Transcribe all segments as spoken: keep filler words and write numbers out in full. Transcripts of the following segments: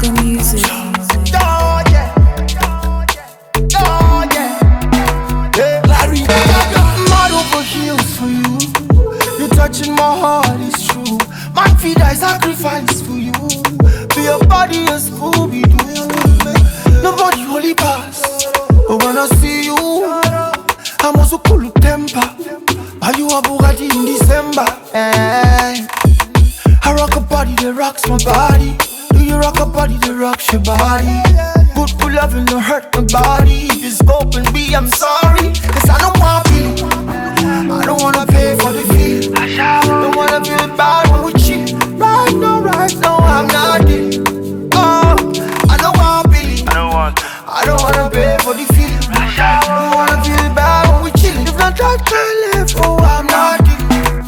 Good music. Oh yeah, oh yeah, yeah. Larry, mad over heels for you. You touching my heart, it's true. Man, feed I sacrifice for you. For your body a Scooby Doo. Nobody holy pass, but when I see you, I'm also cool with temper. Are you a Bugatti in December? Eh. I rock a body that rocks my body. Do you rock a body that rocks your body? Good for loving don't hurt my body. If it's open B, I'm sorry. Cause I don't want feel. I don't wanna pay for the feel. Don't wanna feel bad when we cheat. Right now, right now, I'm not it. Oh, I don't want feel. I don't want to. I don't wanna pay for the feel. I don't wanna feel bad when we chill. If not try to live, oh, I'm not it.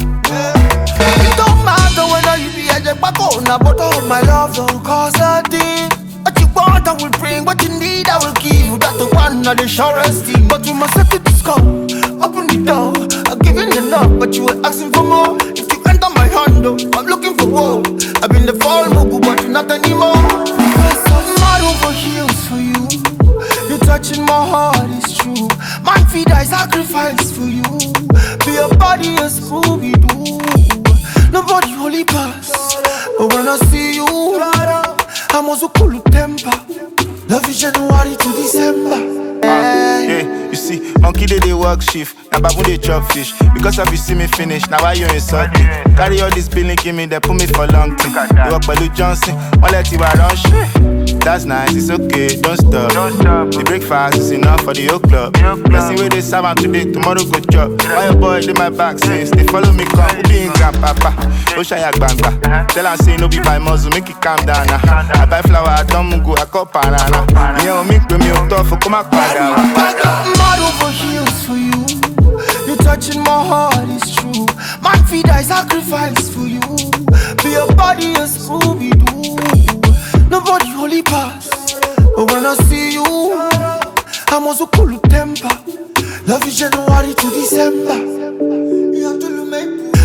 It don't matter whether you be a jack back on a but all my love don't cost a thing. What you want I will bring, what you need I will give you. That's the one of the surest thing. But you must set it to score. Open the door, I'm giving enough, but you were asking for more. If you enter my hand though, I'm looking for more. I've been the fall mugu, but you're not anymore. I'm mad over heels for you. You're touching my heart, it's true. Man feed I sacrifice for you. Be your body a Scooby Doo. Nobody holy pass, but when I see you, I'm also cool with temper. Love is January to December. Uh, yeah, you see, monkey they, they work shift, and baboon they chop fish. Because of you see me finish, now why you insult me? Carry all this billing, give me, they put me for long thing. You work by Luke Johnson, one let you run shit. That's nice, it's okay, don't stop. Don't stop. The breakfast is enough for the whole club. Blessing where they serve am today, tomorrow go chop. Why your boy they my back since they follow me come? Who be in grandpapa? Oh shaya gbangba. Tell am say no be by muzzle, make it calm down now. I buy flower, I don't mungo, I call banana. You know me, me up tough, come back. Mad over heels for you. You're touching my heart, it's true. Man feed I sacrifice for you. Be your body a Scooby Doo. Nobody holy pass, but when I see you, I'm also cool with temper. Love is January to December. You have to make